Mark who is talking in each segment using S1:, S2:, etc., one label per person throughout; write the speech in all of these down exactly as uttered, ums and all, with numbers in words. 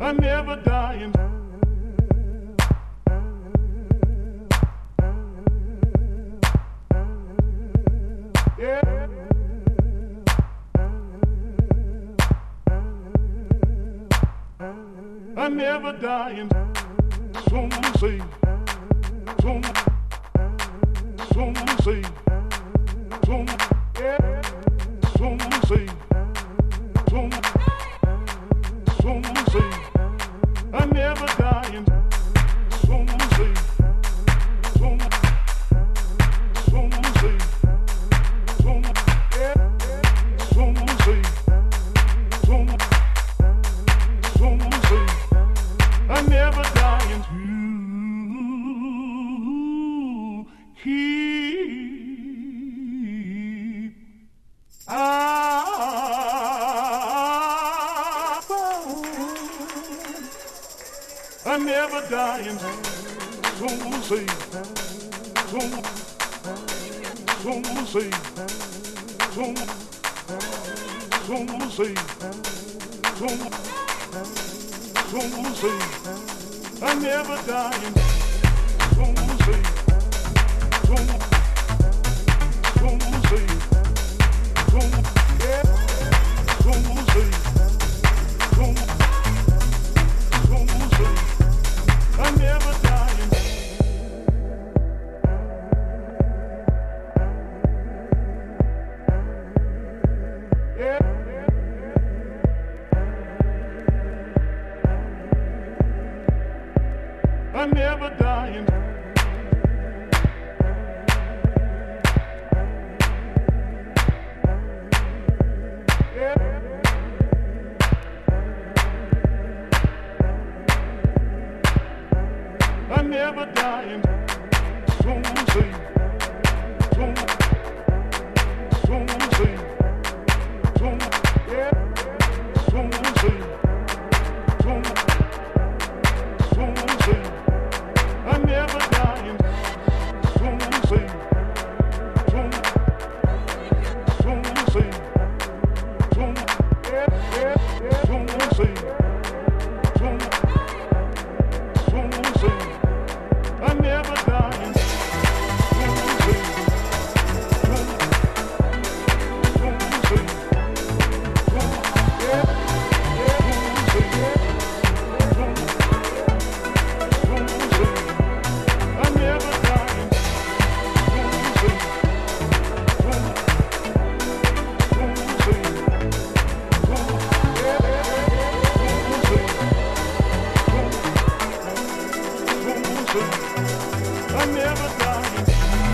S1: a never dying. Yeah. A never dying. Some say, some, some say, some, yeah. Some say, some, some say, a never dying. Some say, some, some say, some, yeah. Some say, some, some say, a never dying. To keep ah, a never dying. Some say, some, some say, some, some say, some, some say, a never dying. Some say, some, some say, some, yeah, some say, some, some say, a never dying. Yeah, a never dying. I'm never dying. Some say, some, some say, some, yeah. Some say, some, some say, I'm never dying. Some say, some, some say, some, yeah, yeah, yeah. Some say, some, some say, I'm never dying. Some say, some, some say, some, yeah, yeah. Some say, some, some say, I'm never dying. Some say, some, some say, some, yeah, yeah. Some say, some, I'm never dying.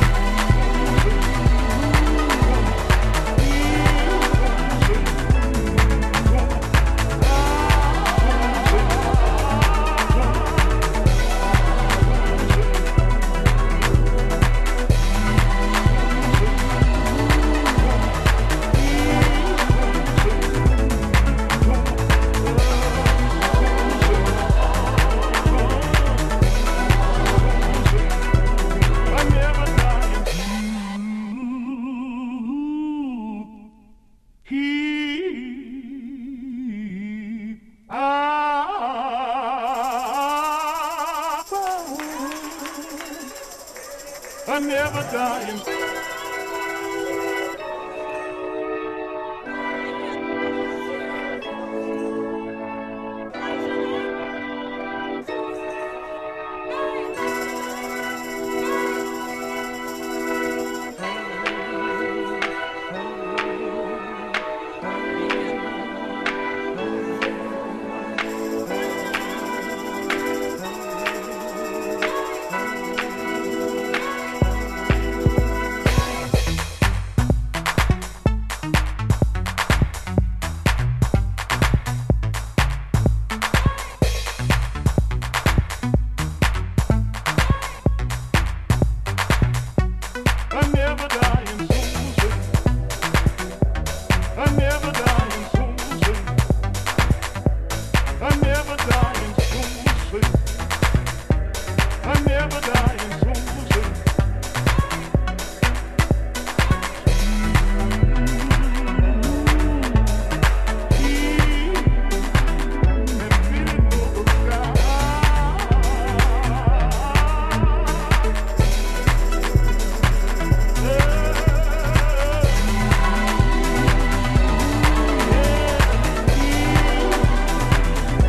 S1: I'm never dying. Keep ah, I'm never dying. I'm never dying.